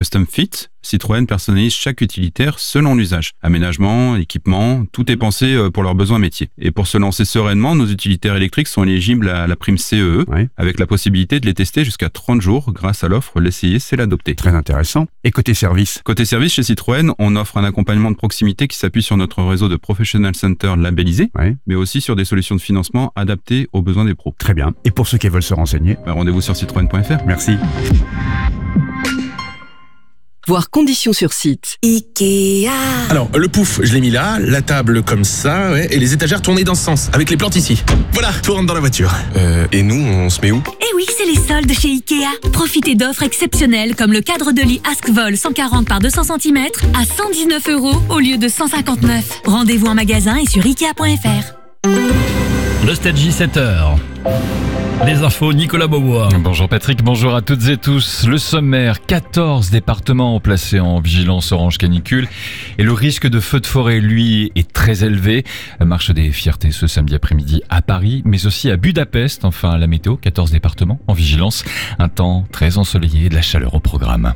Custom Fit, Citroën personnalise chaque utilitaire selon l'usage. Aménagement, équipement, tout est pensé pour leurs besoins métiers. Et pour se lancer sereinement, nos utilitaires électriques sont éligibles à la prime CEE, avec la possibilité de les tester jusqu'à 30 jours grâce à l'offre L'essayer, c'est l'adopter. Très intéressant. Et côté service ? Côté service, chez Citroën, on offre un accompagnement de proximité qui s'appuie sur notre réseau de Professional Center labellisés, mais aussi sur des solutions de financement adaptées aux besoins des pros. Très bien. Et pour ceux qui veulent se renseigner ? Rendez-vous sur citroën.fr. Merci. Voir conditions sur site. Ikea. Alors, le pouf, je l'ai mis là, la table comme ça, et les étagères tournées dans ce sens, avec les plantes ici. Voilà, tout rentre dans la voiture. Et nous, on se met où ? Eh oui, c'est les soldes chez Ikea. Profitez d'offres exceptionnelles comme le cadre de lit Askvol 140 par 200 cm à 119 € au lieu de 159. Rendez-vous en magasin et sur Ikea.fr. Nostalgie 7h. Les infos, Nicolas Beaubois. Bonjour Patrick, bonjour à toutes et tous. Le sommaire, 14 départements placés en vigilance orange canicule et le risque de feu de forêt, lui, est très élevé. Marche des fiertés ce samedi après-midi à Paris, mais aussi à Budapest. Enfin, la météo, 14 départements en vigilance. Un temps très ensoleillé et de la chaleur au programme.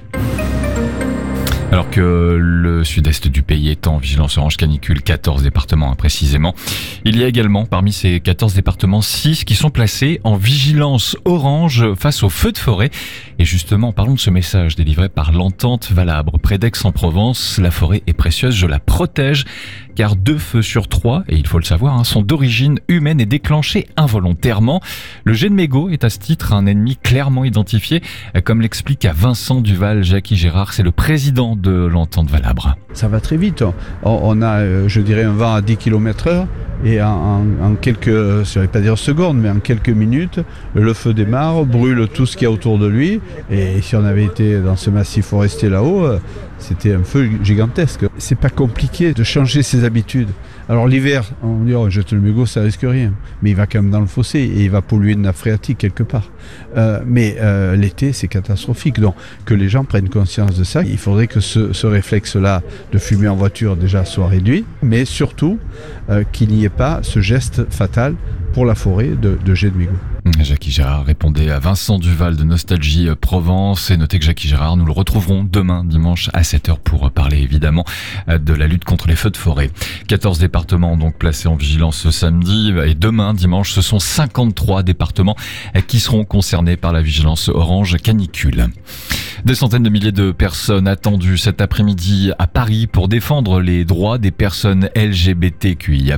Alors que le sud-est du pays est en vigilance orange canicule, 14 départements précisément. Il y a également parmi ces 14 départements 6 qui sont placés en vigilance orange face aux feux de forêt. Et justement, parlons de ce message délivré par l'Entente Valabre. Près d'Aix-en-Provence, la forêt est précieuse, je la protège. Car 2 feux sur 3, et il faut le savoir, sont d'origine humaine et déclenchés involontairement. Le jet de mégot est à ce titre un ennemi clairement identifié, comme l'explique à Vincent Duval Jackie Gérard, c'est le président de l'Entente Valabre. Ça va très vite. On a, je dirais, un vent à 10 km/h et en quelques, je ne vais pas dire secondes, mais en quelques minutes, le feu démarre, brûle tout ce qu'il y a autour de lui. Et si on avait été dans ce massif forestier là-haut, c'était un feu gigantesque. C'est pas compliqué de changer ses habitudes. Alors l'hiver, on dit oh, jette le mégot, ça risque rien. Mais il va quand même dans le fossé et il va polluer une nappe phréatique quelque part. Mais l'été, c'est catastrophique. Donc que les gens prennent conscience de ça. Il faudrait que ce réflexe-là de fumer en voiture déjà soit réduit, mais surtout qu'il n'y ait pas ce geste fatal pour la forêt de jet de mégot. Jackie Gérard répondait à Vincent Duval de Nostalgie Provence. Et notez que Jackie Gérard, nous le retrouverons demain, dimanche à 7h pour parler évidemment de la lutte contre les feux de forêt. 14 départements donc placés en vigilance ce samedi et demain, dimanche, ce sont 53 départements qui seront concernés par la vigilance orange canicule. Des centaines de milliers de personnes attendues cet après-midi à Paris pour défendre les droits des personnes LGBTQIA+,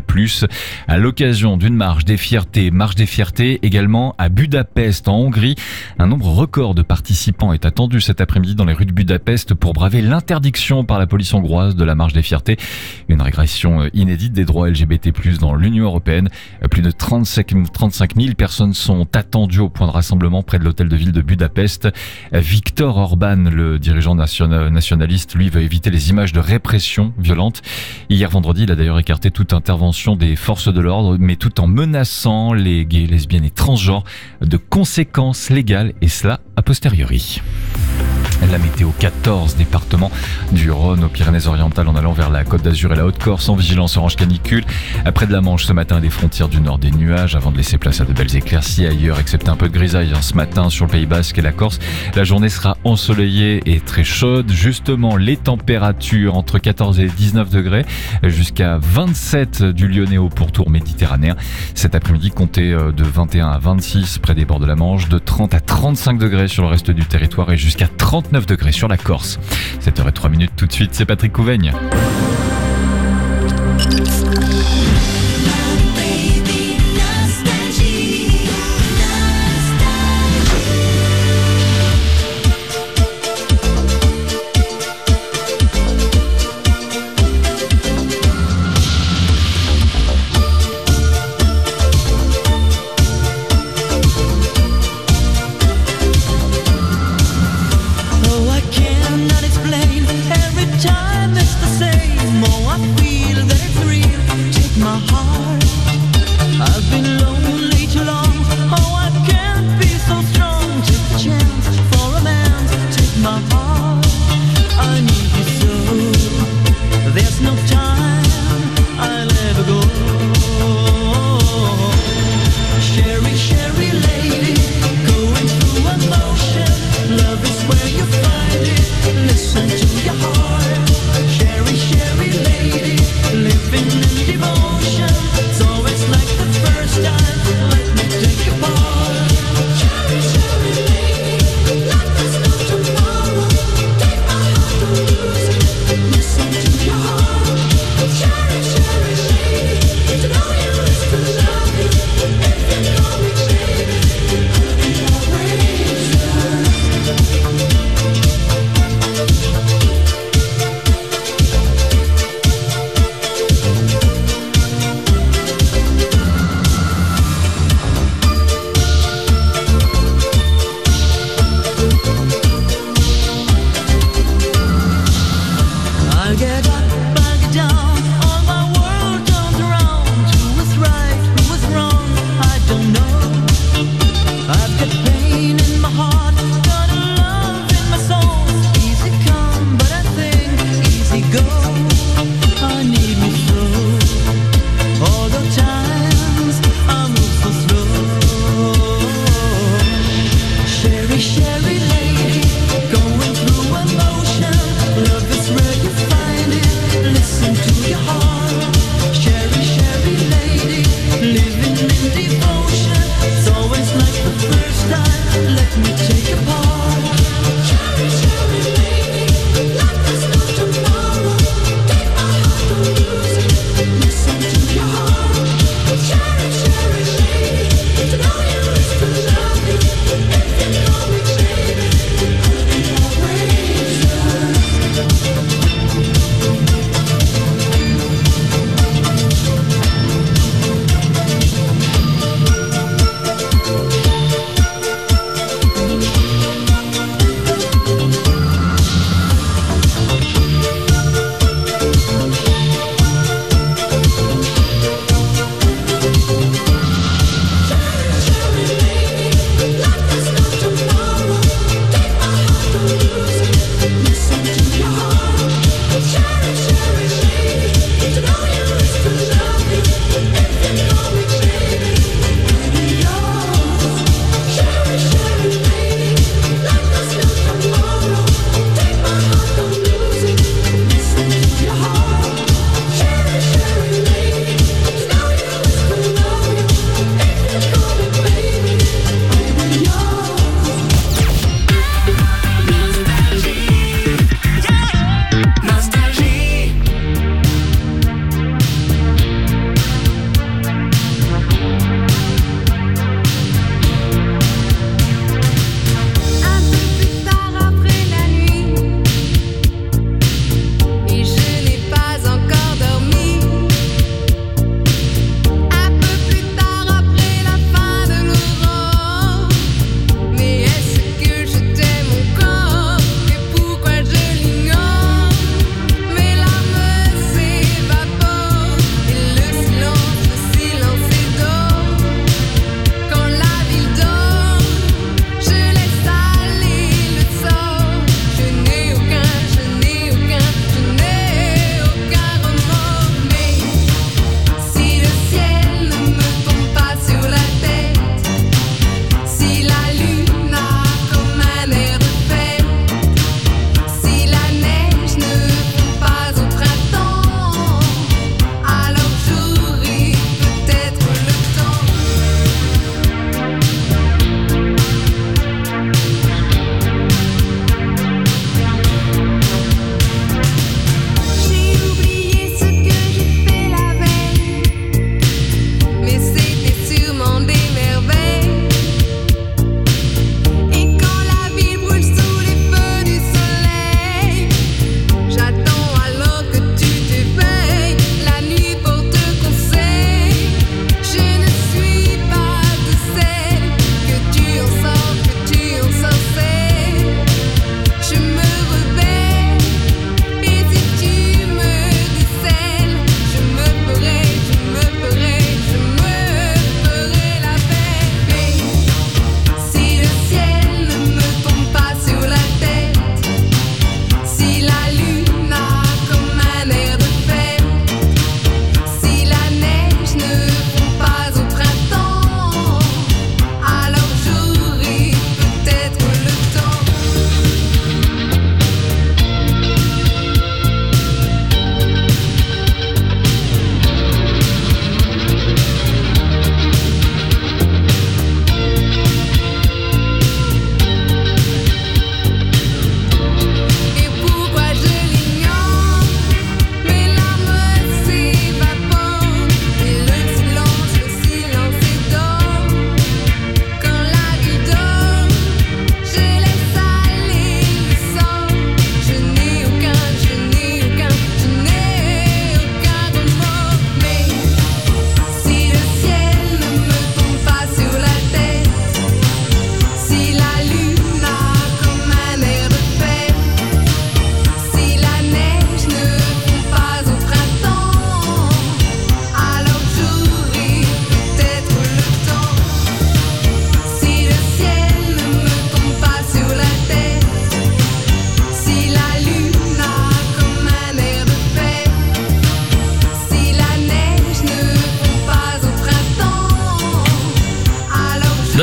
à l'occasion d'une marche des fiertés également à Budapest en Hongrie. Un nombre record de participants est attendu cet après-midi dans les rues de Budapest pour braver l'interdiction par la police hongroise de la marche des fiertés. Une régression inédite des droits LGBT+, dans l'Union européenne. Plus de 35 000 personnes sont attendues au point de rassemblement près de l'hôtel de ville de Budapest. Viktor Orban, le dirigeant nationaliste, lui, veut éviter les images de répression violente. Hier vendredi, il a d'ailleurs écarté toute intervention des forces de l'ordre, mais tout en menaçant les gays, lesbiennes et transgenres de conséquences légales, et cela a posteriori. La météo, 14 départements du Rhône aux Pyrénées-Orientales en allant vers la Côte d'Azur et la Haute-Corse en vigilance orange canicule. Après de la Manche ce matin, des frontières du nord des nuages avant de laisser place à de belles éclaircies ailleurs, excepté un peu de grisaille ce matin sur le Pays Basque et la Corse. La journée sera ensoleillée et très chaude. Justement, les températures entre 14 et 19 degrés jusqu'à 27 du Lyonnais au pourtour méditerranéen. Cet après-midi, comptez de 21 à 26 près des bords de la Manche, de 30 à 35 degrés sur le reste du territoire et jusqu'à 39 degrés sur la Corse. 7h03 tout de suite, c'est Patrick Couveigne. Every time it's the same. Oh, I feel that it's real.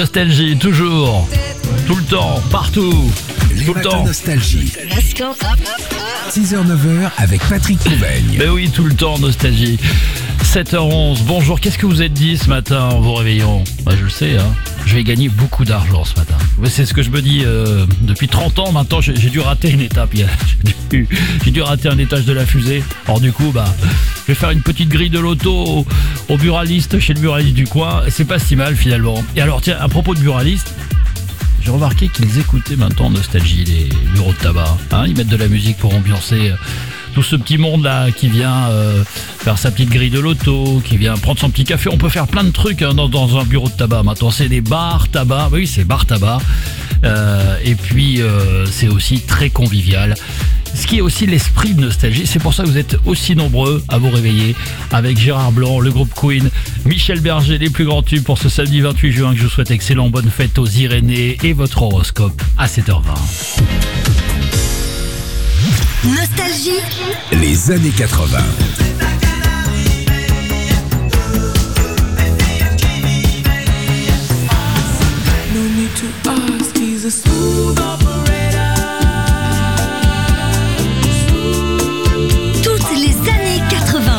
Nostalgie, toujours. Tout le temps, partout. Les tout le temps. Nostalgie. 6h-9h avec Patrick Couvaigne. Ben oui, tout le temps, Nostalgie. 7h11, bonjour, qu'est-ce que vous êtes dit ce matin en vous réveillant ? Bah, je le sais, hein. Je vais gagner beaucoup d'argent ce matin. C'est ce que je me dis depuis 30 ans maintenant. J'ai dû rater une étape. J'ai dû rater un étage de la fusée. Alors du coup, je vais faire une petite grille de loto au buraliste, chez le buraliste du coin. C'est pas si mal finalement. Et alors tiens, à propos de buraliste, j'ai remarqué qu'ils écoutaient maintenant Nostalgie, les bureaux de tabac. Hein, ils mettent de la musique pour ambiancer tout ce petit monde-là qui vient faire sa petite grille de loto, qui vient prendre son petit café. On peut faire plein de trucs dans un bureau de tabac. Maintenant, c'est des bars tabac. Oui, c'est bar tabac. Et puis, c'est aussi très convivial. Ce qui est aussi l'esprit de Nostalgie. C'est pour ça que vous êtes aussi nombreux à vous réveiller avec Gérard Blanc, le groupe Queen, Michel Berger, les plus grands tubes pour ce samedi 28 juin que je vous souhaite excellent bonne fête aux Irénées et votre horoscope à 7h20. Nostalgie. Les années 80. Toutes les années 80.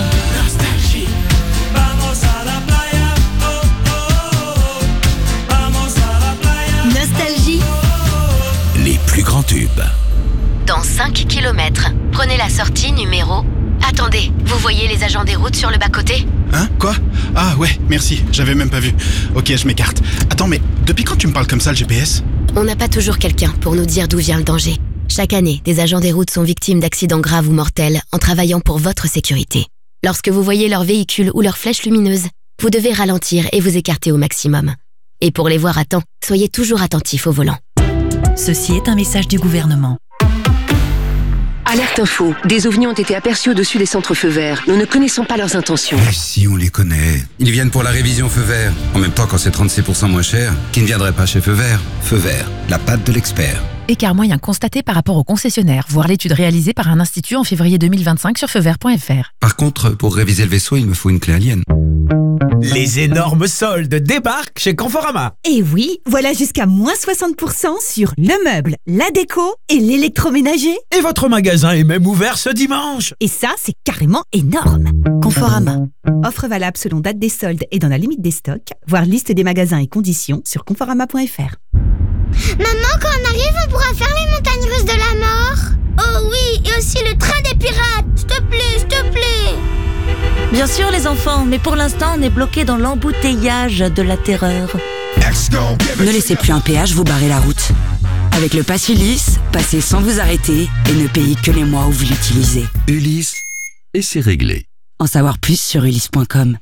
Nostalgie. Les plus grands tubes. Dans 5 km, prenez la sortie numéro... Attendez, vous voyez les agents des routes sur le bas-côté ? Hein ? Quoi ? Ah ouais, merci, j'avais même pas vu. Ok, je m'écarte. Attends, mais depuis quand tu me parles comme ça, le GPS ? On n'a pas toujours quelqu'un pour nous dire d'où vient le danger. Chaque année, des agents des routes sont victimes d'accidents graves ou mortels en travaillant pour votre sécurité. Lorsque vous voyez leur véhicule ou leur flèche lumineuse, vous devez ralentir et vous écarter au maximum. Et pour les voir à temps, soyez toujours attentifs au volant. Ceci est un message du gouvernement. Alerte info. Des ovnis ont été aperçus au-dessus des centres feux verts. Nous ne connaissons pas leurs intentions. Mais si, on les connaît. Ils viennent pour la révision feu vert. En même temps, quand c'est 36% moins cher, qui ne viendrait pas chez Feu Vert ? Feu Vert, la patte de l'expert. Écart moyen constaté par rapport au concessionnaire. Voir l'étude réalisée par un institut en février 2025 sur feuvert.fr. Par contre, pour réviser le vaisseau, il me faut une clé alien. Les énormes soldes débarquent chez Conforama. Et oui, voilà jusqu'à moins 60% sur le meuble, la déco et l'électroménager. Et votre magasin est même ouvert ce dimanche. Et ça, c'est carrément énorme. Conforama. Offre valable selon date des soldes et dans la limite des stocks. Voir liste des magasins et conditions sur conforama.fr. Maman, quand on arrive, on pourra faire les montagnes russes de la mort. Oh oui, et aussi le train des pirates. S'il te plaît, s'il te plaît. Bien sûr les enfants, mais pour l'instant on est bloqué dans l'embouteillage de la terreur. Ne laissez plus un péage vous barrer la route. Avec le Pass Ulysse, passez sans vous arrêter et ne payez que les mois où vous l'utilisez. Ulysse, et c'est réglé. En savoir plus sur ulysse.com.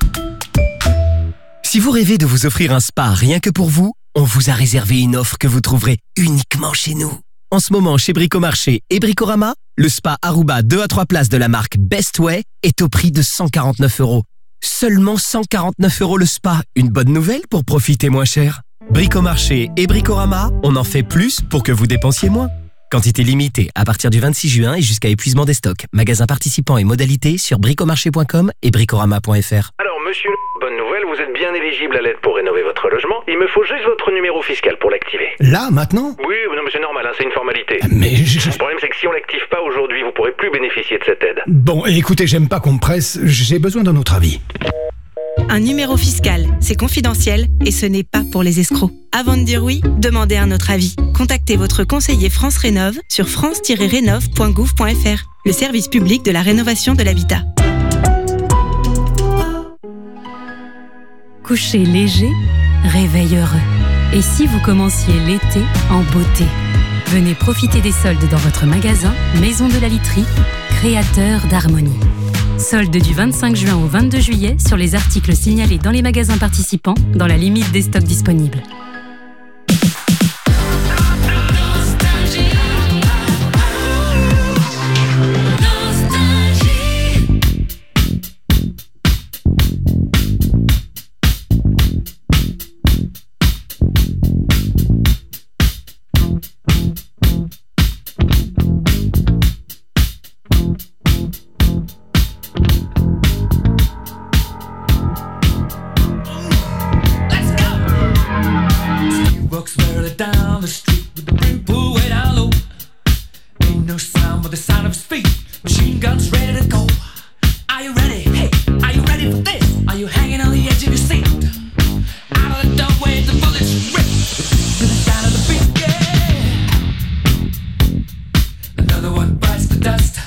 Si vous rêvez de vous offrir un spa rien que pour vous, on vous a réservé une offre que vous trouverez uniquement chez nous. En ce moment, chez Bricomarché et Bricorama, le spa Aruba 2 à 3 places de la marque Best Way est au prix de 149 €. Seulement 149 € le spa. Une bonne nouvelle pour profiter moins cher. Bricomarché et Bricorama, on en fait plus pour que vous dépensiez moins. Quantité limitée à partir du 26 juin et jusqu'à épuisement des stocks. Magasins participants et modalités sur bricomarché.com et bricorama.fr. Alors monsieur, bonne nouvelle, vous êtes bien éligible à l'aide pour rénover votre logement. Il me faut juste votre numéro fiscal pour l'activer. Là, maintenant ? Oui, non mais c'est normal, hein, c'est une formalité. Mais Le problème c'est que si on l'active pas aujourd'hui, vous pourrez plus bénéficier de cette aide. Bon, écoutez, j'aime pas qu'on me presse, j'ai besoin d'un autre avis. Un numéro fiscal, c'est confidentiel et ce n'est pas pour les escrocs. Avant de dire oui, demandez un autre avis. Contactez votre conseiller France Rénov sur france-rénov.gouv.fr, le service public de la rénovation de l'habitat. Coucher léger, réveil heureux. Et si vous commenciez l'été en beauté ? Venez profiter des soldes dans votre magasin Maison de la Literie, créateur d'harmonie. Soldes du 25 juin au 22 juillet sur les articles signalés dans les magasins participants dans la limite des stocks disponibles. No sound but the sound of his feet. Machine guns ready to go. Are you ready? Hey, are you ready for this? Are you hanging on the edge of your seat? Out of the doorway, the bullets rip to the sound of the beat. Yeah. Another one bites the dust.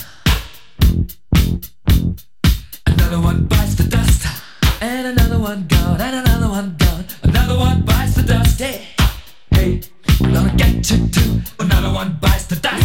Another one bites the dust. And another one gone. And another one gone. Another one bites the dust. Yeah. Hey, I'm gonna get you too. Another one bites the dust.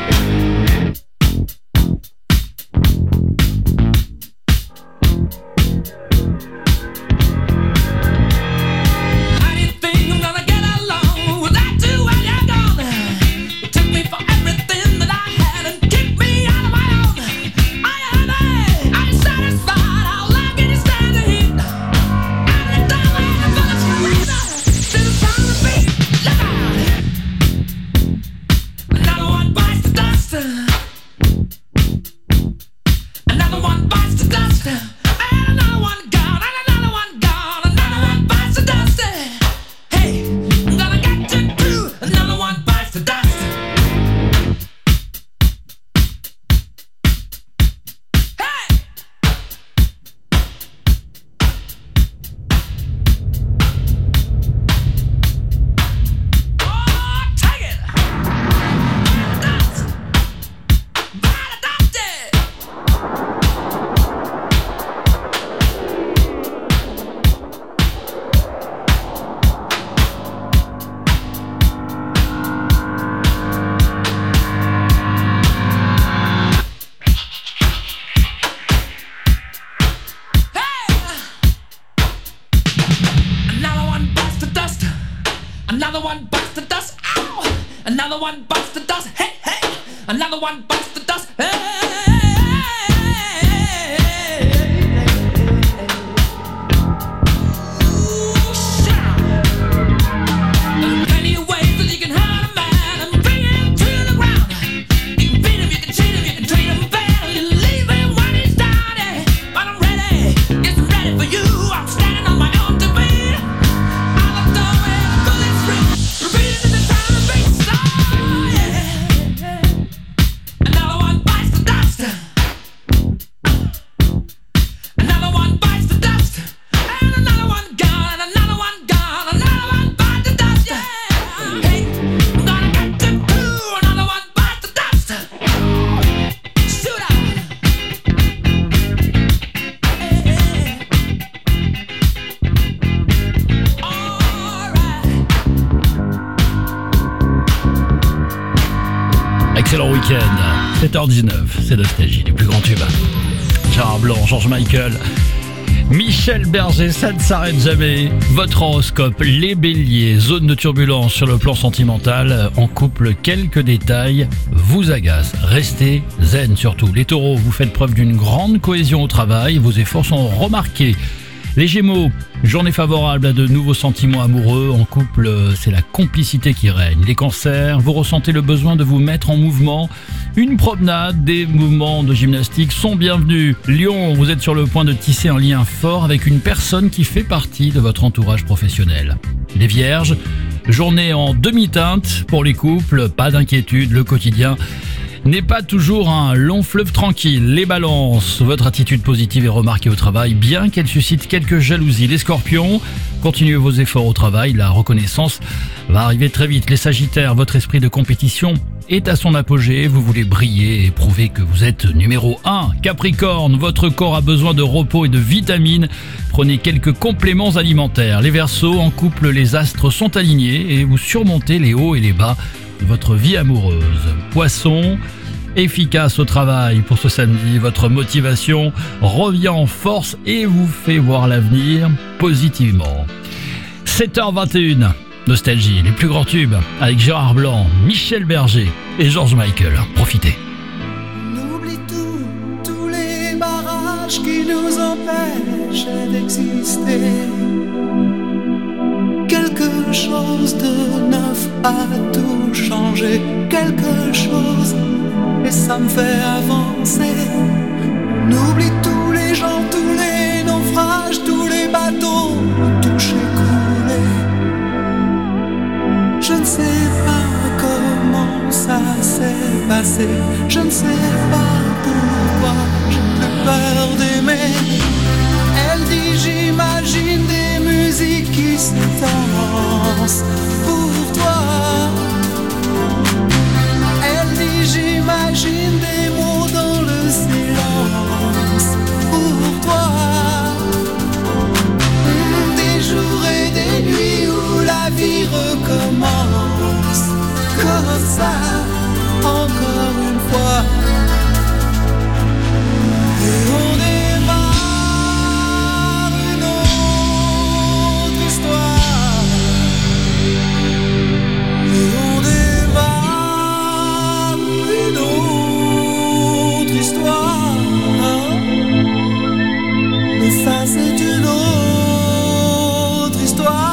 Excellent week-end, 7h19, c'est Nostalgie, les plus grands tubes. Gérard Blanc, George Michael, Michel Berger, ça ne s'arrête jamais. Votre horoscope, les béliers, zone de turbulence sur le plan sentimental. En couple, quelques détails vous agacent. Restez zen surtout. Les taureaux, vous faites preuve d'une grande cohésion au travail, vos efforts sont remarqués. Les Gémeaux, journée favorable à de nouveaux sentiments amoureux. En couple, c'est la complicité qui règne. Les Cancers, vous ressentez le besoin de vous mettre en mouvement. Une promenade, des mouvements de gymnastique sont bienvenus. Lion, vous êtes sur le point de tisser un lien fort avec une personne qui fait partie de votre entourage professionnel. Les Vierges, journée en demi-teinte pour les couples. Pas d'inquiétude, le quotidien n'est pas toujours un long fleuve tranquille. Les Balances, votre attitude positive est remarquée au travail, bien qu'elle suscite quelques jalousies. Les Scorpions, continuez vos efforts au travail, la reconnaissance va arriver très vite. Les Sagittaires, votre esprit de compétition est à son apogée, vous voulez briller et prouver que vous êtes numéro 1. Capricorne, votre corps a besoin de repos et de vitamines, prenez quelques compléments alimentaires. Les Verseaux, en couple, les astres sont alignés et vous surmontez les hauts et les bas de votre vie amoureuse. Poissons, efficace au travail pour ce samedi, votre motivation revient en force et vous fait voir l'avenir positivement. 7h21, Nostalgie, les plus grands tubes avec Gérard Blanc, Michel Berger et George Michael. Profitez. On oublie tous les barrages qui nous empêchent d'exister. Quelque chose de neuf a tout changé, quelque chose, et ça me fait avancer. On oublie tous les gens, tous les naufrages, tous les bateaux touchés, coulés. Je ne sais pas comment ça s'est passé. Je ne sais pas pourquoi j'ai plus peur d'aimer. Elle dit j'imagine des musiques qui se dansent pour toi. Elle dit j'imagine des mots dans le silence pour toi. Des jours et des nuits où la vie recommence comme ça, encore une fois. Et on démarre une autre histoire. Et on démarre une autre histoire. Mais ça c'est une autre histoire.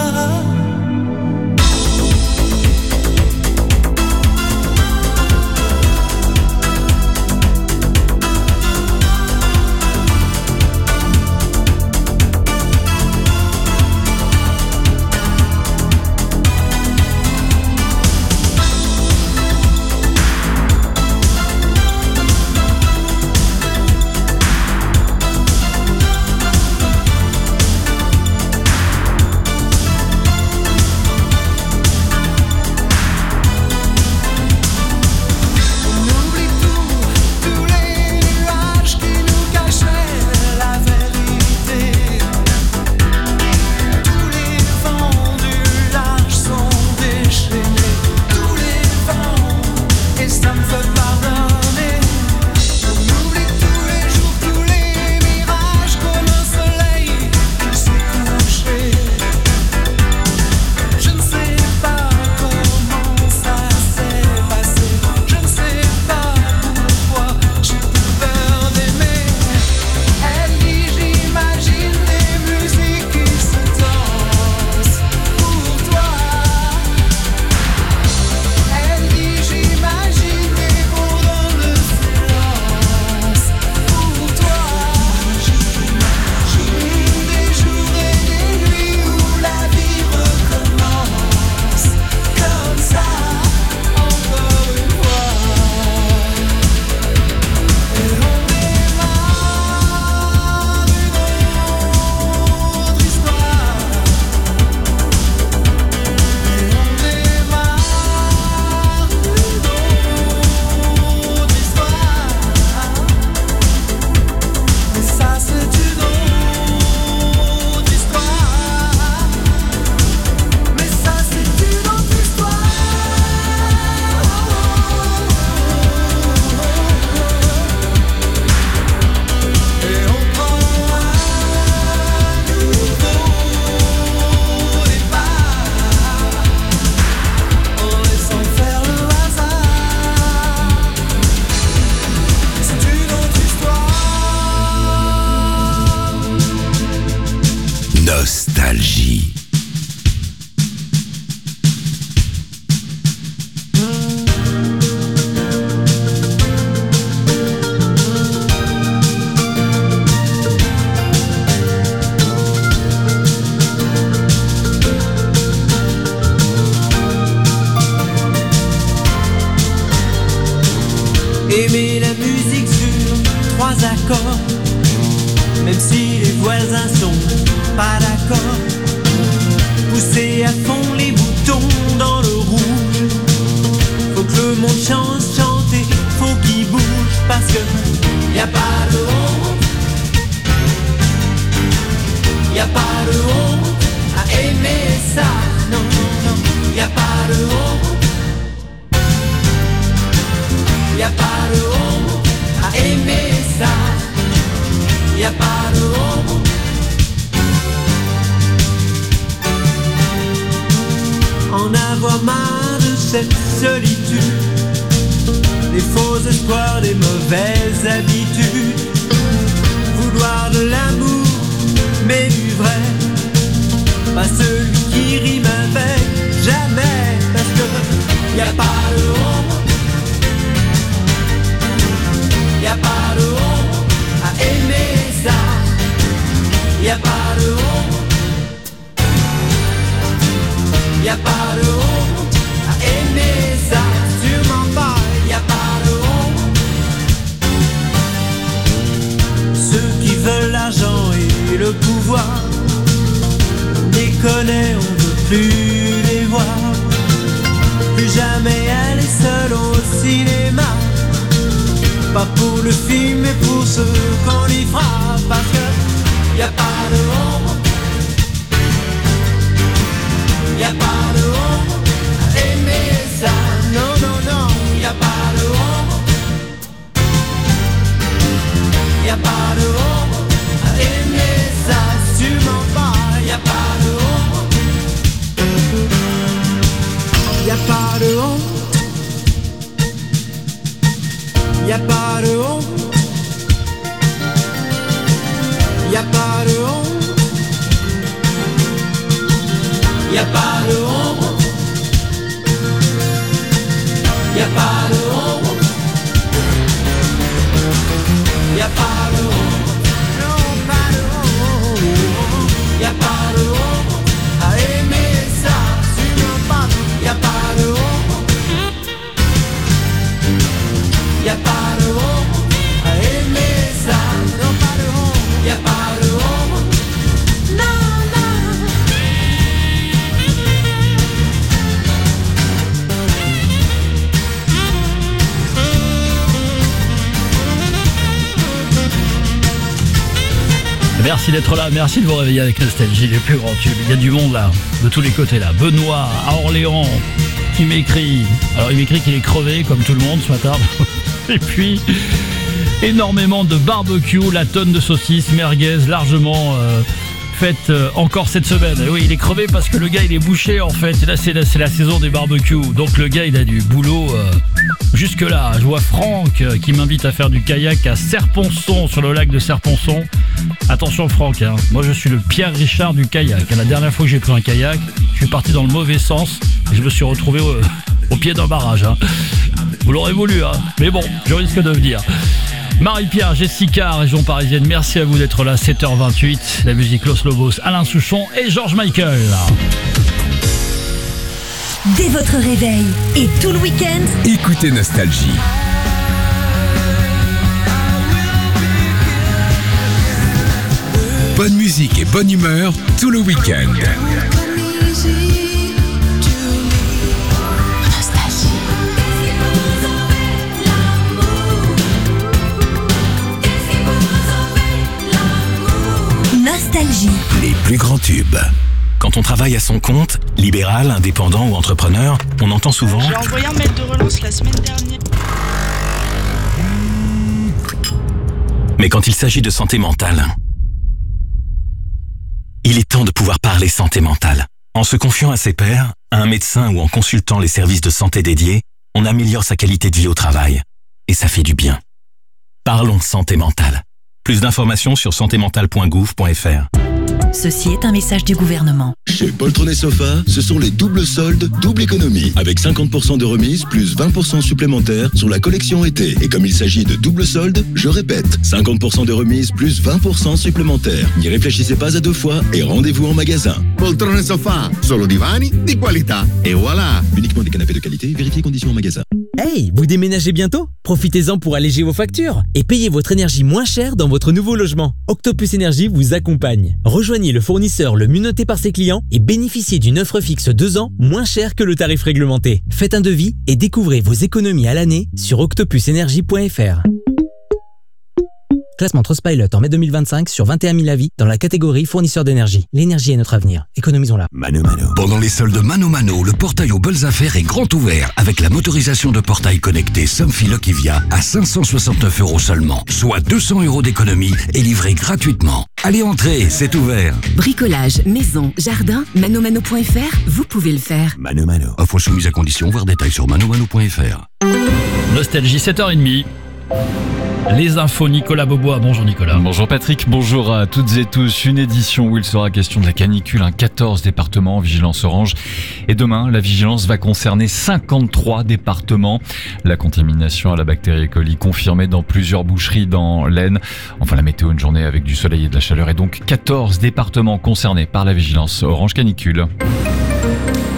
Nostalgie. Aimer la musique sur 3 accords, même si les voisins sont pas d'accord. Pousser à fond les boutons dans le rouge. Faut que le monde change, chanter, faut qu'il bouge. Parce que y a pas de honte, y a pas de honte à aimer ça. Non, non, non, y a pas de honte, y a pas de honte à aimer ça. Y a pas de honte. En avoir marre de cette solitude, des faux espoirs, des mauvaises habitudes. Vouloir de l'amour, mais du vrai, pas celui qui rime avec jamais. Parce que y a pas de honte, y a pas de honte à aimer ça. Y a pas de honte, y a pas de honte à aimer ça. Sur plus les voir. Plus jamais aller seul au cinéma. Pas pour le film mais pour ce qu'on y fera. Parce que y a pas de honte. Y a pas de honte à aimer ça. Non, non, non. Y a pas de honte. Y a pas de honte à aimer ça. Sûrement pas. Y a pas de honte. Y a pas de honte. Y a pas de honte. Y a pas de honte. Y a pas de honte. Y a pas de honte. Y a pas de honte. Non, pas de honte. Y a pas de honte à aimer ça. Sûrement pas. Y a pas de honte. Y a pas de honte à aimer ça. Non, pas de honte. Y a pas de honte. Non, non. Merci d'être là, merci de vous réveiller avec Nostalgie, les plus grands tubes. Il y a du monde là, de tous les côtés là. Benoît, à Orléans, qui m'écrit. Alors il m'écrit qu'il est crevé, comme tout le monde ce matin. Et puis, énormément de barbecue, la tonne de saucisses, merguez, largement faites encore cette semaine. Et oui, il est crevé parce que le gars il est bouché en fait. Et là c'est la saison des barbecues. Donc le gars il a du boulot jusque là. Je vois Franck qui m'invite à faire du kayak à Serponçon, sur le lac de Serponçon. Attention Franck, hein. Moi je suis le Pierre Richard du kayak. La dernière fois que j'ai pris un kayak, je suis parti dans le mauvais sens et je me suis retrouvé au pied d'un barrage. Hein. Vous l'aurez voulu, hein. Mais bon, je risque de venir. Marie-Pierre, Jessica, région parisienne, merci à vous d'être là, 7h28. La musique Los Lobos, Alain Souchon et George Michael. Dès votre réveil et tout le week-end, écoutez Nostalgie. Bonne musique et bonne humeur tout le week-end. Nostalgie. Les plus grands tubes. Quand on travaille à son compte, libéral, indépendant ou entrepreneur, on entend souvent... J'ai envoyé un mail de relance la semaine dernière. Mais quand il s'agit de santé mentale, il est temps de pouvoir parler santé mentale. En se confiant à ses pairs, à un médecin ou en consultant les services de santé dédiés, on améliore sa qualité de vie au travail. Et ça fait du bien. Parlons santé mentale. Plus d'informations sur santémentale.gouv.fr. Ceci est un message du gouvernement. Chez Poltron et Sofa, ce sont les doubles soldes, double économie. Avec 50% de remise plus 20% supplémentaires sur la collection été. Et comme il s'agit de double soldes, je répète, 50% de remise plus 20% supplémentaires. N'y réfléchissez pas à deux fois et rendez-vous en magasin. Poltron et Sofa, solo divani di qualità. Et voilà. Uniquement des canapés de qualité, vérifiez conditions en magasin. Hey, vous déménagez bientôt? Profitez-en pour alléger vos factures et payez votre énergie moins cher dans votre nouveau logement. Octopus Énergie vous accompagne. Rejoignez le fournisseur le mieux noté par ses clients et bénéficiez d'une offre fixe 2 ans moins chère que le tarif réglementé. Faites un devis et découvrez vos économies à l'année sur octopusenergie.fr. Classement Trustpilot en mai 2025 sur 21 000 avis dans la catégorie fournisseur d'énergie. L'énergie est notre avenir. Économisons-la. Mano Mano. Pendant les soldes Mano Mano, le portail aux belles affaires est grand ouvert avec la motorisation de portail connecté Somfy Lokivia à 569 € seulement, soit 200 € d'économie et livré gratuitement. Allez, entrez, c'est ouvert. Bricolage, maison, jardin, manomano.fr, vous pouvez le faire. Mano Mano. Offre soumise à condition, voir détails sur manomano.fr. Nostalgie, 7h30. Les infos, Nicolas Beaubois. Bonjour Nicolas. Bonjour Patrick, bonjour à toutes et tous. Une édition où il sera question de la canicule, 14 départements en vigilance orange. Et demain, la vigilance va concerner 53 départements. La contamination à la bactérie E. coli confirmée dans plusieurs boucheries dans l'Aisne. Enfin, la météo, une journée avec du soleil et de la chaleur. Et donc 14 départements concernés par la vigilance orange canicule.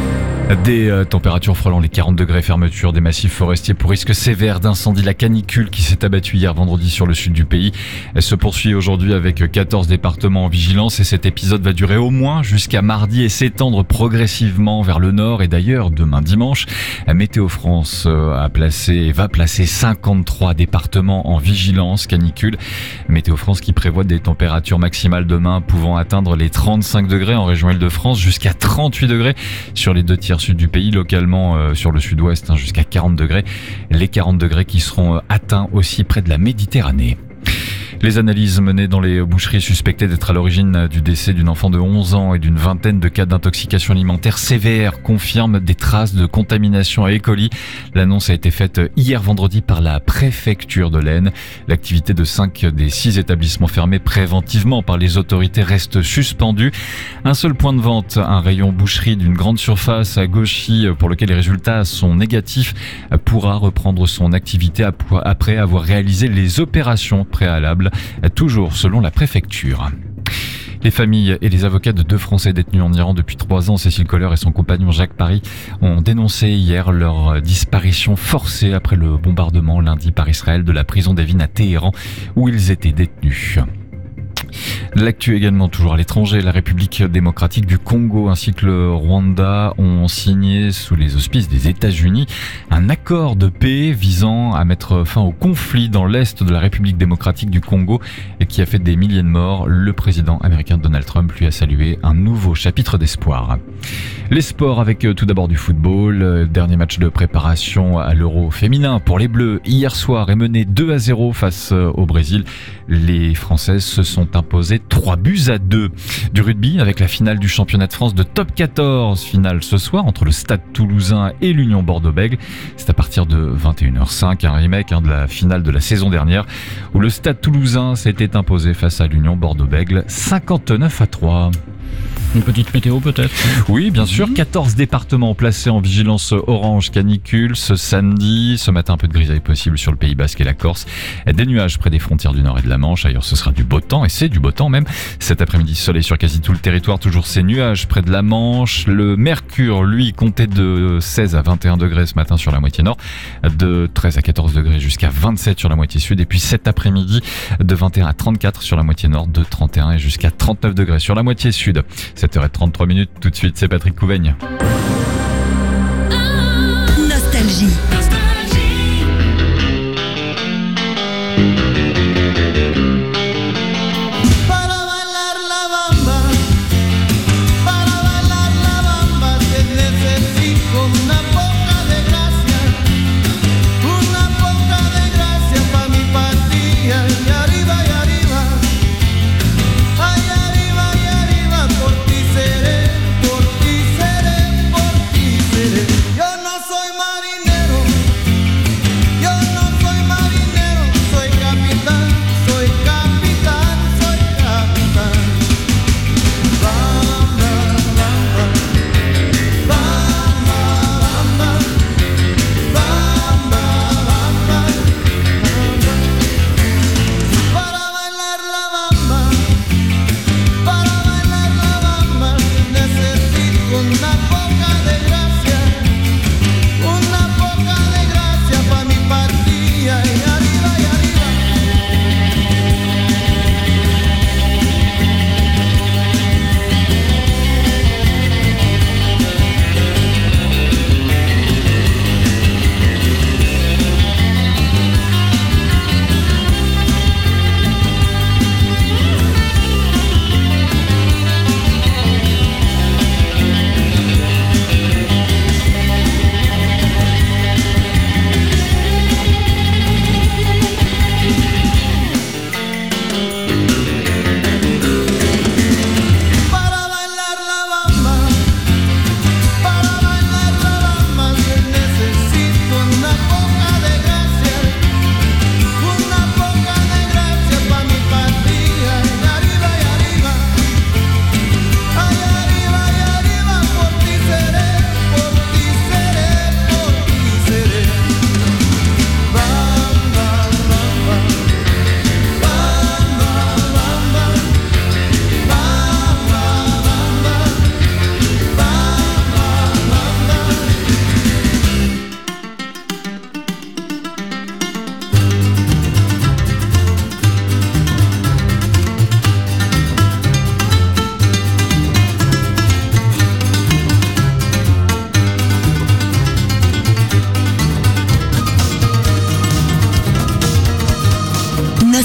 Des températures frôlant les 40 degrés, fermeture des massifs forestiers pour risque sévère d'incendie. La canicule qui s'est abattue hier vendredi sur le sud du pays. Elle se poursuit aujourd'hui avec 14 départements en vigilance et cet épisode va durer au moins jusqu'à mardi et s'étendre progressivement vers le nord. Et d'ailleurs, demain dimanche, Météo France va placer 53 départements en vigilance canicule. Météo France qui prévoit des températures maximales demain pouvant atteindre les 35 degrés en région Île-de-France, jusqu'à 38 degrés sur les 2 tiers sud du pays, localement sur le sud-ouest jusqu'à 40 degrés. Les 40 degrés qui seront atteints aussi près de la Méditerranée. Les analyses menées dans les boucheries suspectées d'être à l'origine du décès d'une enfant de 11 ans et d'une vingtaine de cas d'intoxication alimentaire sévère confirment des traces de contamination à E. coli. L'annonce a été faite hier vendredi par la préfecture de l'Aisne. L'activité de 5 des 6 établissements fermés préventivement par les autorités reste suspendue. Un seul point de vente, un rayon boucherie d'une grande surface à Gauchy pour lequel les résultats sont négatifs, pourra reprendre son activité après avoir réalisé les opérations préalables. Toujours selon la préfecture. Les familles et les avocats de 2 Français détenus en Iran depuis 3 ans, Cécile Kohler et son compagnon Jacques Paris, ont dénoncé hier leur disparition forcée après le bombardement lundi par Israël de la prison d'Evin à Téhéran où ils étaient détenus. L'actu également toujours à l'étranger, la République démocratique du Congo ainsi que le Rwanda ont signé sous les auspices des États-Unis un accord de paix visant à mettre fin au conflit dans l'est de la République démocratique du Congo et qui a fait des milliers de morts. Le président américain Donald Trump lui a salué un nouveau chapitre d'espoir. Les sports avec tout d'abord du football, dernier match de préparation à l'Euro féminin pour les Bleus hier soir est mené 2-0 face au Brésil. Les Françaises se sont imposées 3-2. Du rugby avec la finale du championnat de France de top 14, finale ce soir entre le Stade Toulousain et l'Union Bordeaux-Bègles. C'est à partir de 21h05, un remake de la finale de la saison dernière où le Stade Toulousain s'était imposé face à l'Union Bordeaux-Bègles 59-3. Une petite météo peut-être ? Oui, bien sûr. 14 départements placés en vigilance orange canicule ce samedi. Ce matin, un peu de grisaille possible sur le Pays Basque et la Corse. Des nuages près des frontières du Nord et de la Manche. Ailleurs, ce sera du beau temps et c'est du beau temps même. Cet après-midi, soleil sur quasi tout le territoire. Toujours ces nuages près de la Manche. Le mercure, lui, comptait de 16 à 21 degrés ce matin sur la moitié nord. De 13 à 14 degrés jusqu'à 27 sur la moitié sud. Et puis cet après-midi, de 21 à 34 sur la moitié nord. De 31 et jusqu'à 39 degrés sur la moitié sud. 7h33, tout de suite, c'est Patrick Couvaigne. Nostalgie. Soy capitán.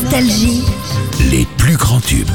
Nostalgie. Les plus grands tubes.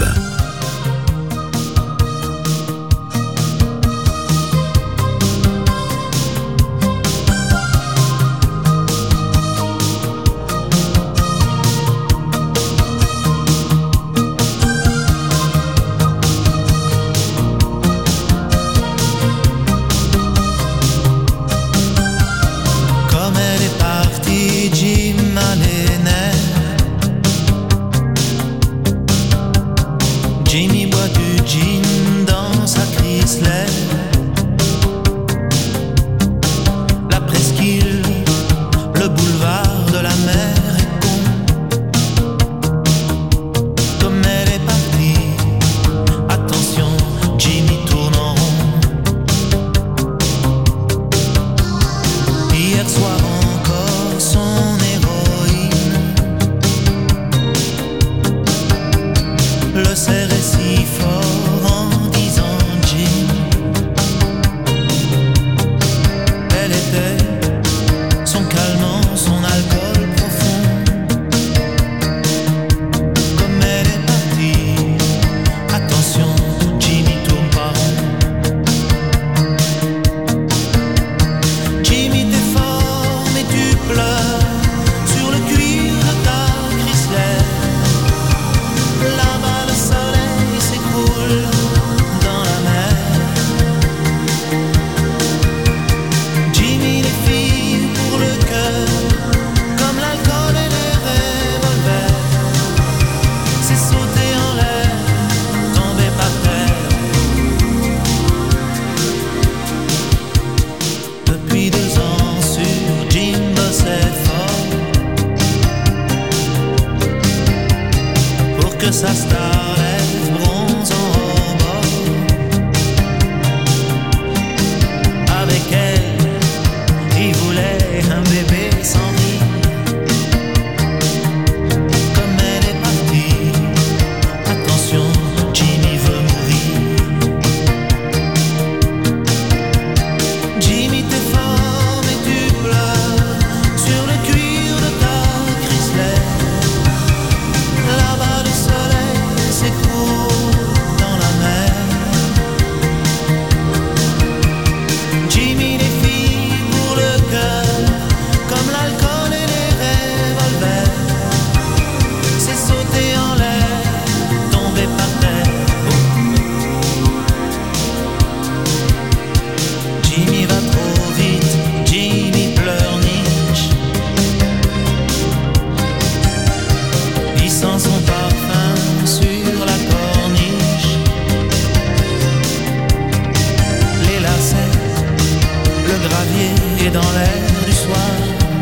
Jimmy boit du gin dans sa Chrysler. La presqu'île, le boulevard de la mer est con. Comme elle est partie, attention, Jimmy tourne en rond. Hier soir encore son héroïne le serrait si fort en disant Jim. Elle était son calmant, son alcool profond. Comme elle est partie, attention, Jimmy tourne pas rond. Jimmy t'es fort mais tu pleures sur le cuir de ta Chrysler. Là-bas le soleil s'écroule dans la mer. Jimmy les filles pour le cœur, comme l'alcool et les revolvers. C'est sauter en l'air, tomber par terre. Depuis 2 ans sur Jim bossait fort pour que sa star lève bronze en rebord. Avec elle, il voulait un bébé sans vie. Comme elle est partie, attention, Jimmy veut mourir. Jimmy t'es fort mais tu pleures sur le cuir de ta Chrysler. Là-bas le soleil s'écroule dans la mer. Jimmy les filles pour le cœur, comme l'alcool et les revolvers. C'est sauter en l'air, tomber par terre. Jimmy va trop vite, Jimmy pleurniche. Il sent son parfum sur la corniche. Les lacets, le gravier est dans l'air du soir.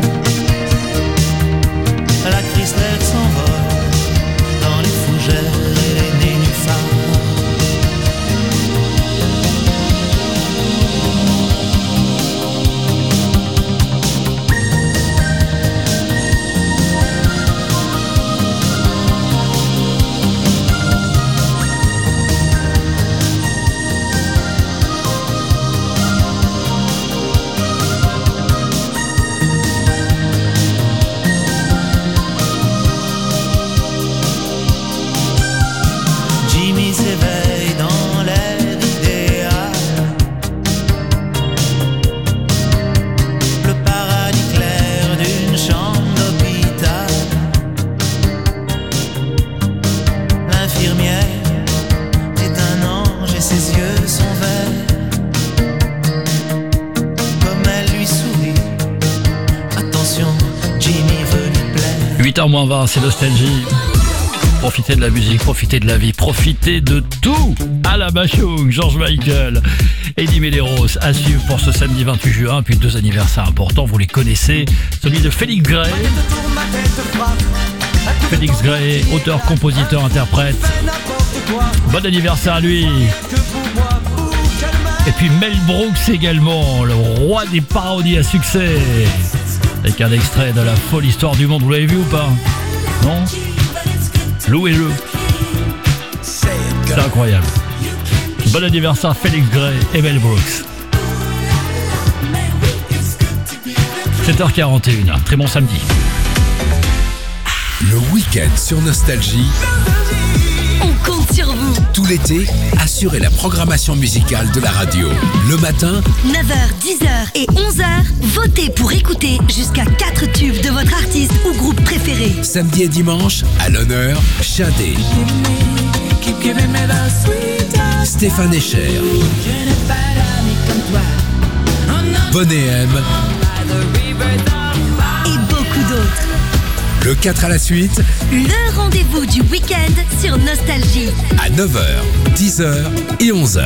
La Chrysler s'envole dans les fougères et les nénuphars. Jimmy s'éveille dans l'air idéal. Le paradis clair d'une chambre d'hôpital. L'infirmière est un ange et ses yeux sont verts. Comme elle lui sourit, attention, Jimmy veut lui plaire. 8h-20, c'est Nostalgie. Profitez de la musique, profitez de la vie, profitez de tout. Alain Bachung, George Michael, Eddie Medeiros à suivre pour ce samedi 28 juin. Puis 2 anniversaires importants, vous les connaissez. Celui de Félix Gray. Félix Gray, auteur, compositeur, interprète. Bon anniversaire à lui. Et puis Mel Brooks également, le roi des parodies à succès. Avec un extrait de La folle histoire du monde, vous l'avez vu ou pas? Non? Louez-le. C'est incroyable. Bon anniversaire Félix Gray et Mel Brooks. 7h41, très bon samedi. Le week-end sur Nostalgie. On compte sur vous. Tout l'été, assurez la programmation musicale de la radio. Le matin, 9h, 10h et 11h, votez pour écouter jusqu'à 4 tubes de votre artiste ou groupe préféré. samedi et dimanche, à l'honneur, Shadé, Stéphane Echer, Bonnet M et beaucoup d'autres. Le 4 à la suite, Le rendez-vous du week-end sur Nostalgie. à 9h, 10h et 11h.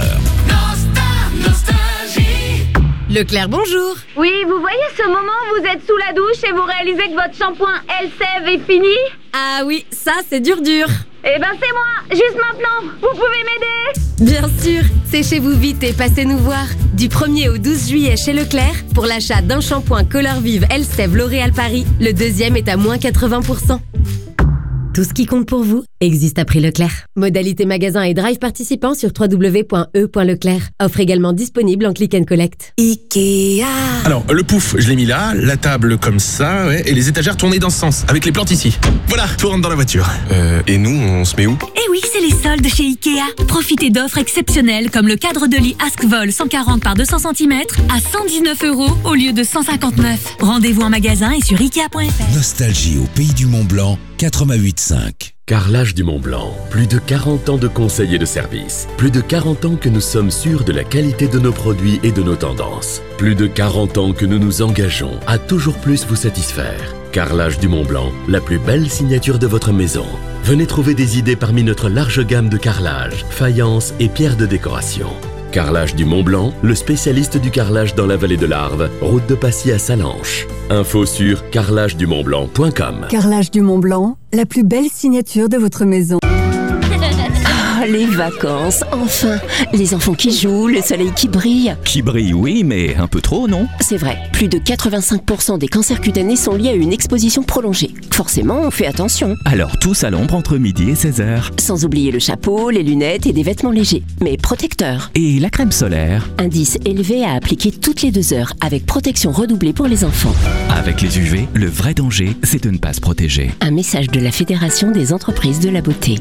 Leclerc, bonjour. Oui, vous voyez ce moment où vous êtes sous la douche et vous réalisez que votre shampoing Elseve est fini? Ah oui, ça c'est dur. Eh ben c'est moi, juste maintenant. Vous pouvez m'aider? Bien sûr, séchez-vous vite et passez nous voir. Du 1er au 12 juillet chez Leclerc, pour l'achat d'un shampoing Color Vive Elseve L'Oréal Paris, le deuxième est à moins 80%. Tout ce qui compte pour vous existe à prix Leclerc. Modalité magasin et drive participant sur www.e.leclerc. Offre également disponible en click and collect. Ikea. Alors, le pouf, je l'ai mis là, la table comme ça, ouais, et les étagères tournées dans ce sens, avec les plantes ici. Voilà, tout rentre dans la voiture. Et nous, on se met où? Eh oui, c'est les soldes chez Ikea. Profitez d'offres exceptionnelles comme le cadre de lit Askvol 140 par 200 cm à 119 € au lieu de 159. Rendez-vous en magasin et sur Ikea.fr. Nostalgie au pays du Mont-Blanc, 88.5. Carrelage du Mont-Blanc, plus de 40 ans de conseils et de services. Plus de 40 ans que nous sommes sûrs de la qualité de nos produits et de nos tendances. Plus de 40 ans que nous nous engageons à toujours plus vous satisfaire. Carrelage du Mont-Blanc, la plus belle signature de votre maison. Venez trouver des idées parmi notre large gamme de carrelage, faïence et pierres de décoration. Carrelage du Mont-Blanc, le spécialiste du carrelage dans la vallée de l'Arve, route de Passy à Salanches. Info sur carrelagedumontblanc.com. Carrelage du Mont-Blanc, la plus belle signature de votre maison. Ah, les vacances, enfin. Les enfants qui jouent, le soleil qui brille. Qui brille, oui, mais un peu trop, non? C'est vrai, plus de 85% des cancers cutanés sont liés à une exposition prolongée. Forcément, on fait attention. Alors tous à l'ombre entre midi et 16h. Sans oublier le chapeau, les lunettes et des vêtements légers, mais protecteurs. Et la crème solaire. Indice élevé à appliquer toutes les 2 heures, avec protection redoublée pour les enfants. Avec les UV, le vrai danger, c'est de ne pas se protéger. Un message de la Fédération des entreprises de la beauté.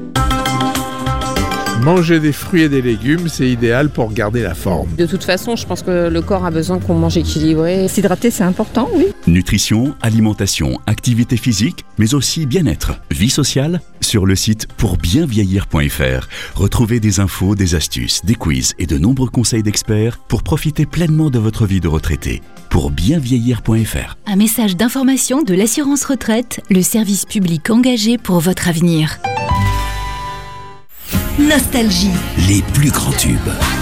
Manger des fruits et des légumes, c'est idéal pour garder la forme. De toute façon, je pense que le corps a besoin qu'on mange équilibré. S'hydrater, c'est important, oui. Nutrition, alimentation, activité physique, mais aussi bien-être, vie sociale, sur le site pourbienvieillir.fr. Retrouvez des infos, des astuces, des quiz et de nombreux conseils d'experts pour profiter pleinement de votre vie de retraité. Pourbienvieillir.fr. Un message d'information de l'assurance retraite, le service public engagé pour votre avenir. Nostalgie. Les plus grands tubes.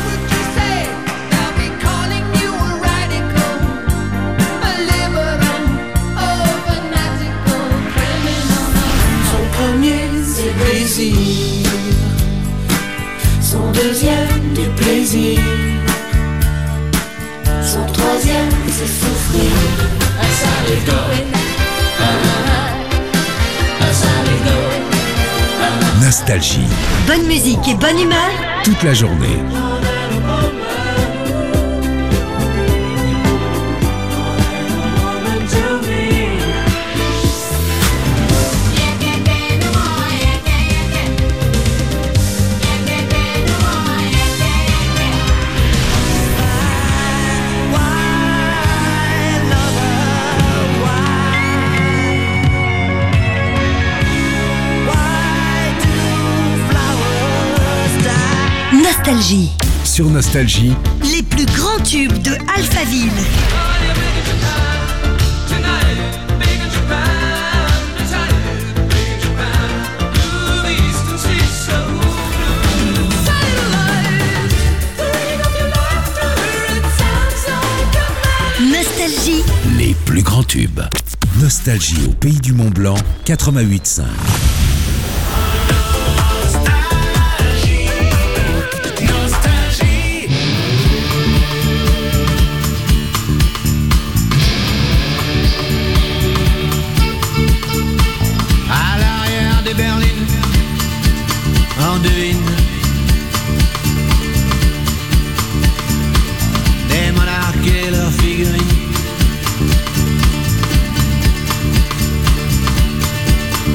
Son premier, c'est plaisir. Son deuxième, du plaisir. Son troisième, c'est souffrir. Nostalgie. Bonne musique et bonne humeur. Toute la journée. Nostalgie. Sur Nostalgie, Les plus grands tubes de Alphaville. Nostalgie. les plus grands tubes. Nostalgie au pays du Mont-Blanc, 88.5. À l'arrière des berlines, on devine des monarques et leurs figurines.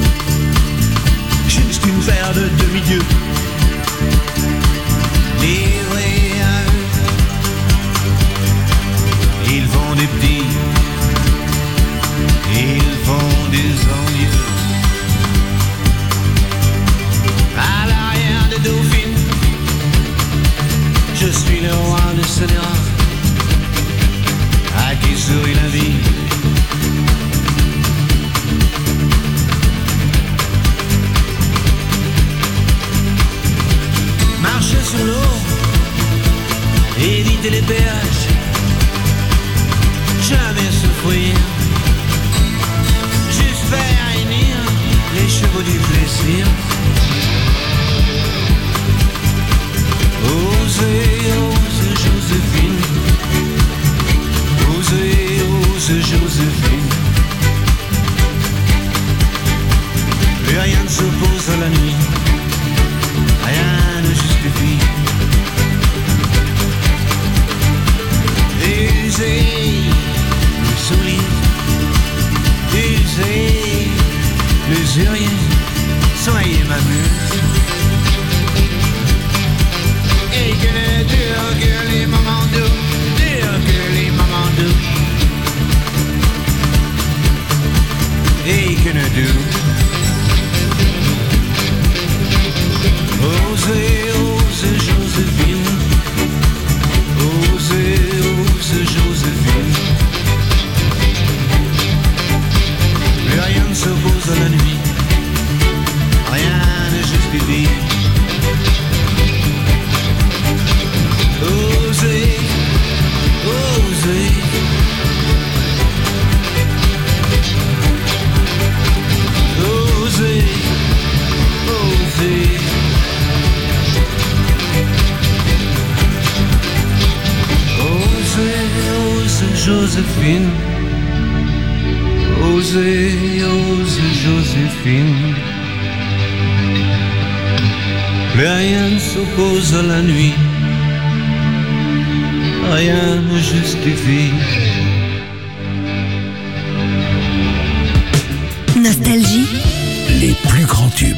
de demi-dieux. Livrés à eux, ils font des petits, ils font des envieux. À l'arrière des dauphines, je suis le roi de Sénéra, à qui sourit la vie. Marcher sur l'eau, éviter les péages, jamais souffrir, juste faire réunir les chevaux du plaisir. Osez, osez Joséphine, osez, osez Joséphine. Plus rien ne s'oppose à la nuit, rien ne justifie. Usez le soulier, usez l'usurier, soyez ma muse. Et que le dur, que les moments doux, dur que les moments doux. Et que le doux. Osez, osez Joséphine, osez, osez Joséphine. Mais rien ne s'oppose à la nuit, rien ne justifie. Osez, osez. Osez, osez. Osez Joséphine, osez, osez Joséphine. Mais rien ne s'oppose à la nuit, rien ne justifie. Nostalgie, les plus grands tubes.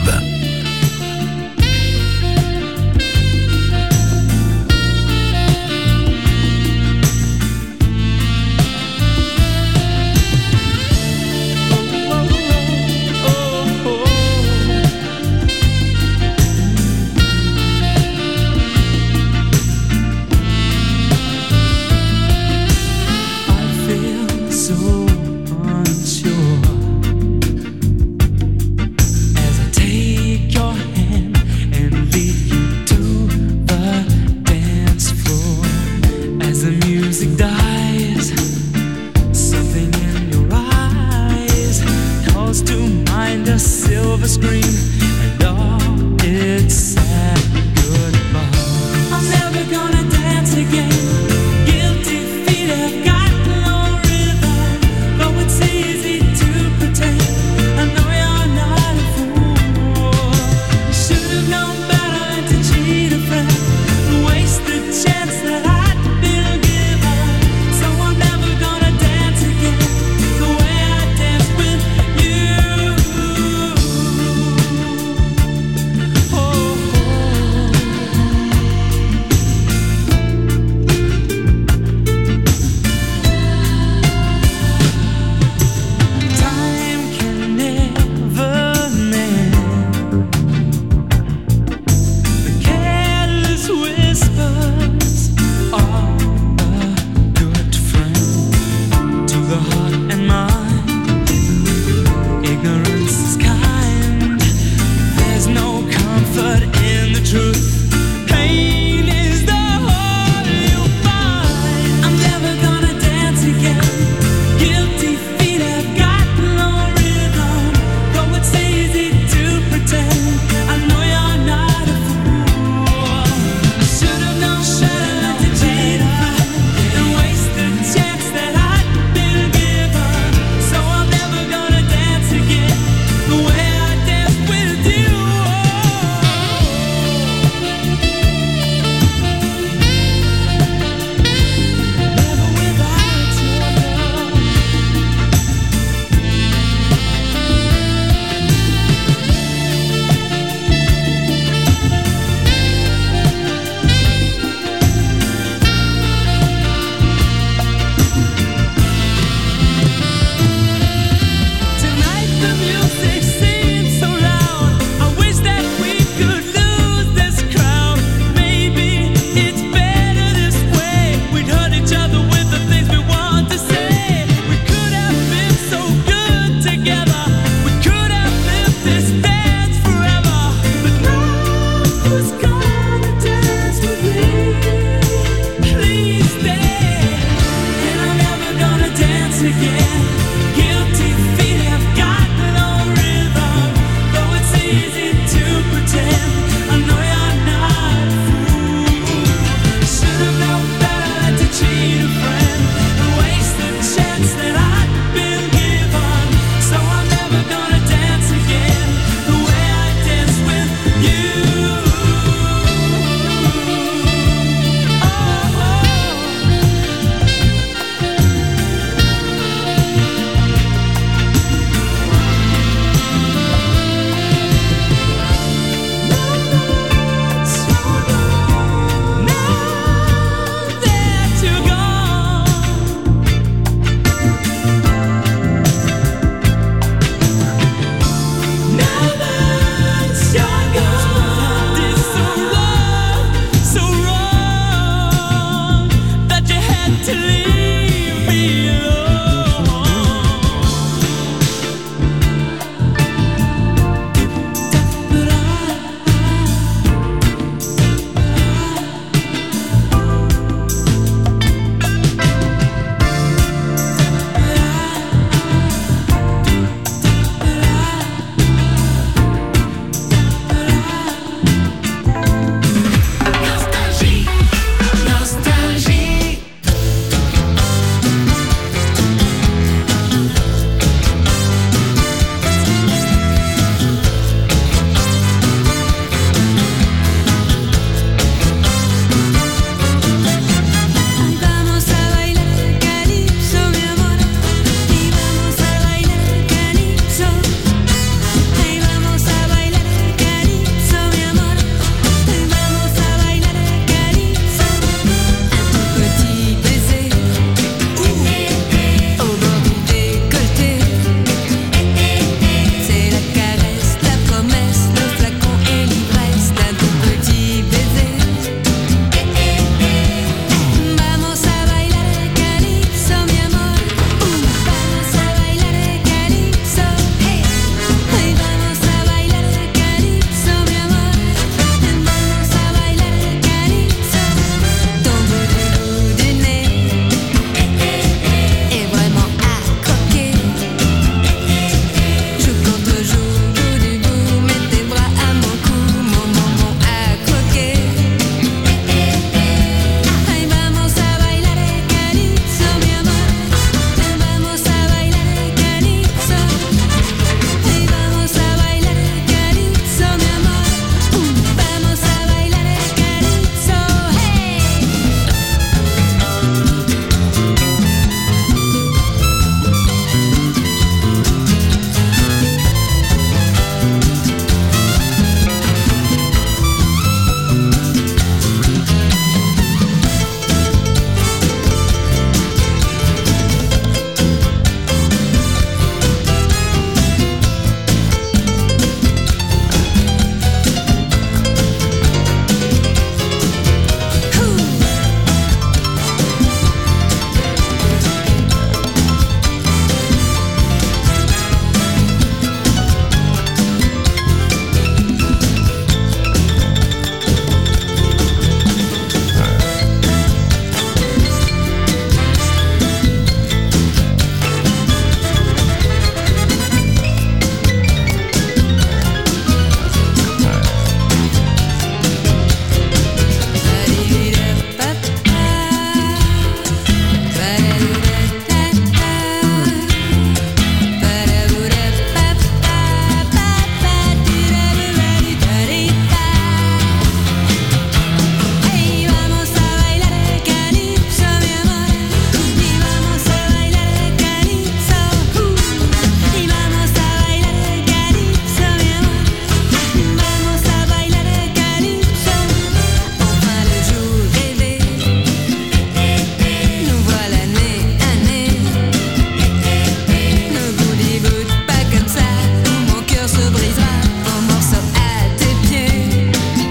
un morceau à tes pieds.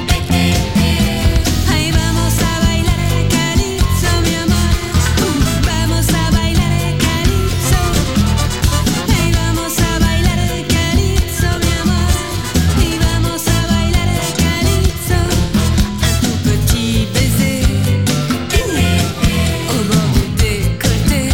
Ay, vamos a bailar calypso, mi amor. Vamos a bailar calypso. Ay, vamos a bailar calypso, mi amor. Y vamos a bailar calypso. Un tout petit baiser au bord du décolleté.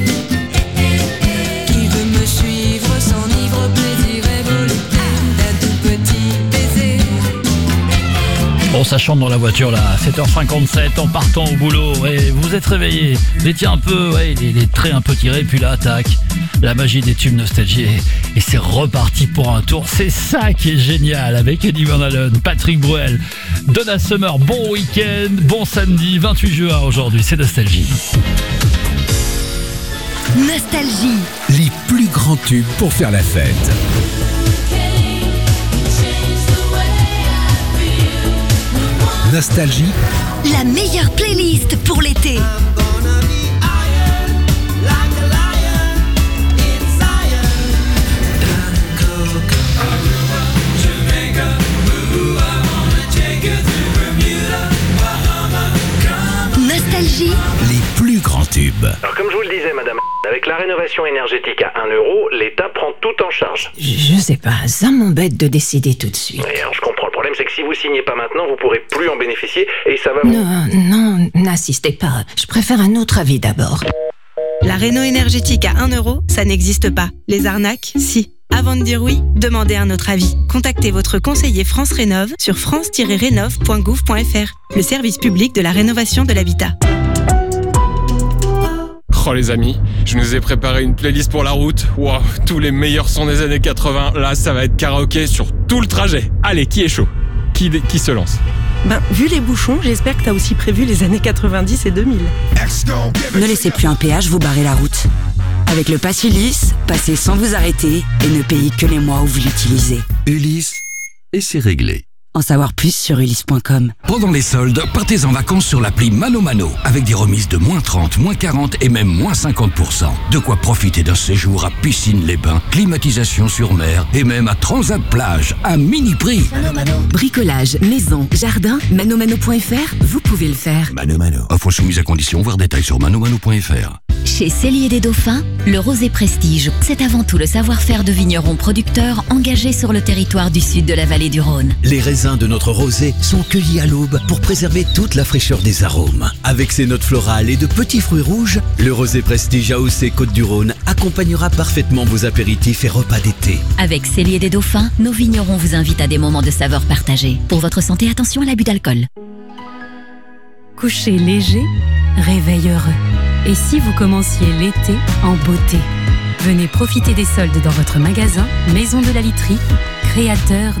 Qui veut me suivre s'enivre, plaisir et volupté. Un tout petit baiser. Bon, ça chante dans la voiture là, 7h57 en partant au boulot. Et vous êtes réveillés, vous étiez un peu, les traits un peu tirés, puis là, tac, la magie des tubes nostalgie. Et c'est reparti pour un tour. C'est ça qui est génial avec Eddie Van Halen, Patrick Bruel, Donna Summer. Bon week-end, bon samedi, 28 juin aujourd'hui, c'est Nostalgie. Nostalgie. Les plus grands tubes pour faire la fête. Nostalgie, La meilleure playlist pour l'été. Nostalgie. les plus grands tubes. Alors comme je vous le disais madame, avec la rénovation énergétique à 1 euro, l'État prend tout en charge. Je sais pas, ça m'embête de décider tout de suite. Et alors je comprends, le problème c'est que si vous signez pas maintenant, vous pourrez plus en bénéficier et ça va vous... Non, n'insistez pas. Je préfère un autre avis d'abord. La réno énergétique à 1 euro, ça n'existe pas. Les arnaques, si. Avant de dire oui, demandez un autre avis. Contactez votre conseiller France Rénov sur france-rénov.gouv.fr, le service public de la rénovation de l'habitat. Oh les amis, je nous ai préparé une playlist pour la route. Wow, tous les meilleurs sons des années 80. Là, ça va être karaoké sur tout le trajet. Allez, qui est chaud ? Qui se lance ? Vu les bouchons, j'espère que t'as aussi prévu les années 90 et 2000. Ne laissez plus un péage vous barrer la route. Avec le Pass Ulysse, passez sans vous arrêter et ne payez que les mois où vous l'utilisez. Ulysse, et c'est réglé. En savoir plus sur ulysse.com. Pendant les soldes, partez en vacances sur l'appli Mano Mano, avec des remises de moins 30, moins 40 et même moins 50%. De quoi profiter d'un séjour à Piscine-les-Bains, climatisation sur mer et même à Transat Plage, à mini prix. Bricolage, maison, jardin, manomano.fr, vous pouvez le faire. Mano Mano. Offre soumise à condition, voir détails sur manomano.fr. Chez Cellier des Dauphins, le rosé prestige, c'est avant tout le savoir-faire de vignerons producteurs engagés sur le territoire du sud de la vallée du Rhône. Les raisins de notre rosé sont cueillis à l'aube pour préserver toute la fraîcheur des arômes. Avec ses notes florales et de petits fruits rouges, le rosé prestige AOC Côte-du-Rhône accompagnera parfaitement vos apéritifs et repas d'été. Avec Cellier des Dauphins, nos vignerons vous invitent à des moments de saveur partagés. Pour votre santé, attention à l'abus d'alcool. Coucher léger, réveil heureux. Et si vous commenciez l'été en beauté ? Venez profiter des soldes dans votre magasin Maison de la Literie, créateur